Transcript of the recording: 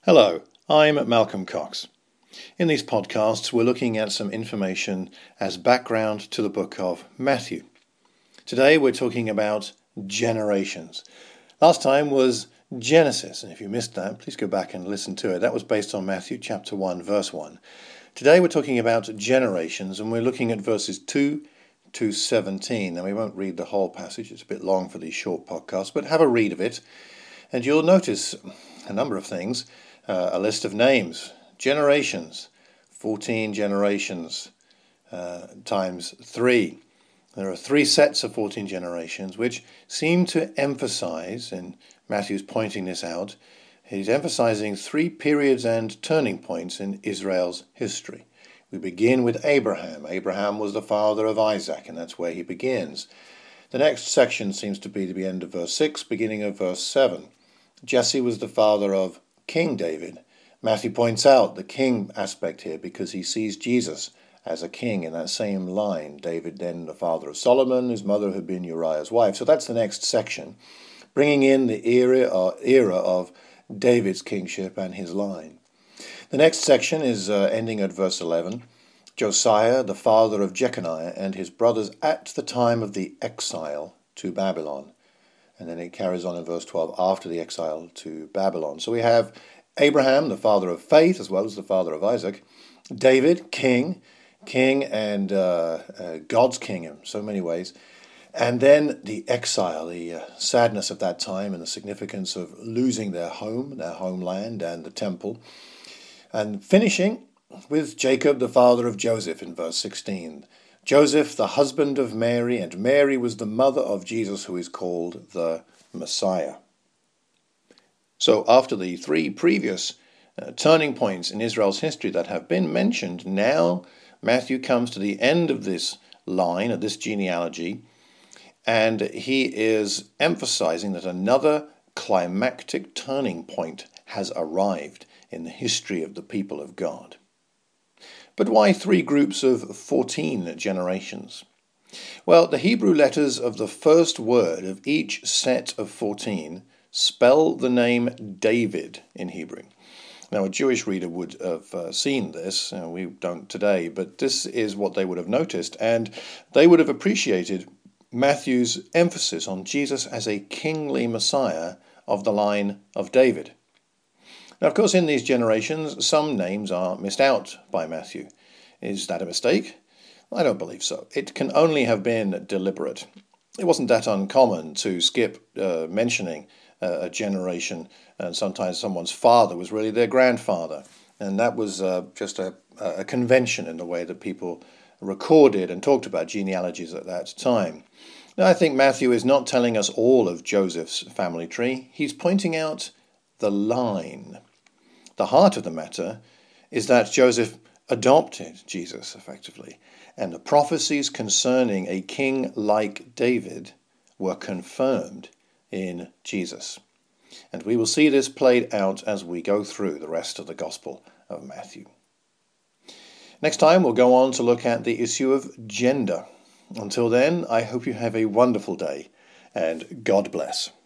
Hello, I'm Malcolm Cox. In these podcasts, we're looking at some information as background to the book of Matthew. Today, we're talking about generations. Last time was Genesis, and if you missed that, please go back and listen to it. That was based on Matthew chapter 1, verse 1. Today, we're talking about generations, and we're looking at verses 2 to 17. Now, we won't read the whole passage. It's a bit long for these short podcasts, but have a read of it, and you'll notice a number of things. A list of names, generations, 14 generations times 3. There are 3 sets of 14 generations which seem to emphasize, and Matthew's pointing this out, he's emphasizing 3 periods and turning points in Israel's history. We begin with Abraham. Abraham was the father of Isaac, and that's where he begins. The next section seems to be the end of verse 6, beginning of verse 7. Jesse was the father of King David. Matthew points out the king aspect here because he sees Jesus as a king in that same line. David, then the father of Solomon, his mother had been Uriah's wife. So that's the next section, bringing in the era of David's kingship and his line. The next section is ending at verse 11. Josiah, the father of Jeconiah, and his brothers at the time of the exile to Babylon. And then it carries on in verse 12, after the exile to Babylon. So we have Abraham, the father of faith, as well as the father of Isaac. David, king and God's king in so many ways. And then the exile, the sadness of that time and the significance of losing their home, their homeland and the temple. And finishing with Jacob, the father of Joseph in verse 16. Joseph, the husband of Mary, and Mary was the mother of Jesus, who is called the Messiah. So after the 3 previous turning points in Israel's history that have been mentioned, now Matthew comes to the end of this line, of this genealogy, and he is emphasizing that another climactic turning point has arrived in the history of the people of God. But why 3 groups of 14 generations? Well, the Hebrew letters of the first word of each set of 14 spell the name David in Hebrew. Now, a Jewish reader would have seen this. We don't today, but this is what they would have noticed, and they would have appreciated Matthew's emphasis on Jesus as a kingly Messiah of the line of David. Now, of course, in these generations, some names are missed out by Matthew. Is that a mistake? I don't believe so. It can only have been deliberate. It wasn't that uncommon to skip mentioning a generation, and sometimes someone's father was really their grandfather. And that was just a convention in the way that people recorded and talked about genealogies at that time. Now, I think Matthew is not telling us all of Joseph's family tree. He's pointing out the line. The heart of the matter is that Joseph adopted Jesus, effectively, and the prophecies concerning a king like David were confirmed in Jesus. And we will see this played out as we go through the rest of the Gospel of Matthew. Next time, we'll go on to look at the issue of gender. Until then, I hope you have a wonderful day, and God bless.